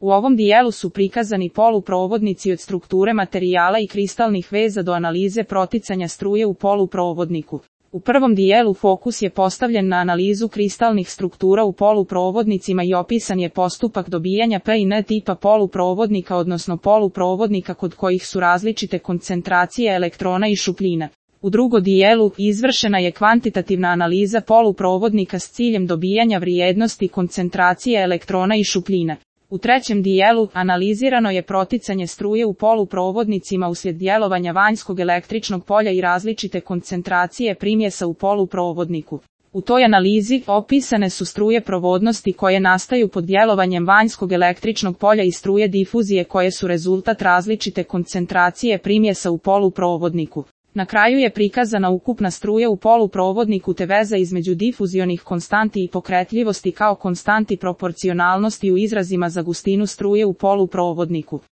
U ovom dijelu su prikazani poluprovodnici od strukture materijala i kristalnih veza do analize proticanja struje u poluprovodniku. U prvom dijelu fokus je postavljen na analizu kristalnih struktura u poluprovodnicima i opisan je postupak dobijanja P i N tipa poluprovodnika, odnosno poluprovodnika kod kojih su različite koncentracije elektrona i šupljina. U drugom dijelu izvršena je kvantitativna analiza poluprovodnika s ciljem dobijanja vrijednosti koncentracije elektrona i šupljina. U trećem dijelu analizirano je proticanje struje u poluprovodnicima uslijed djelovanja vanjskog električnog polja i različite koncentracije primjesa u poluprovodniku. U toj analizi opisane su struje provodnosti koje nastaju pod djelovanjem vanjskog električnog polja i struje difuzije koje su rezultat različite koncentracije primjesa u poluprovodniku. Na kraju je prikazana ukupna struja u poluprovodniku te veza između difuzionih konstanti i pokretljivosti kao konstanti proporcionalnosti u izrazima za gustinu struje u poluprovodniku.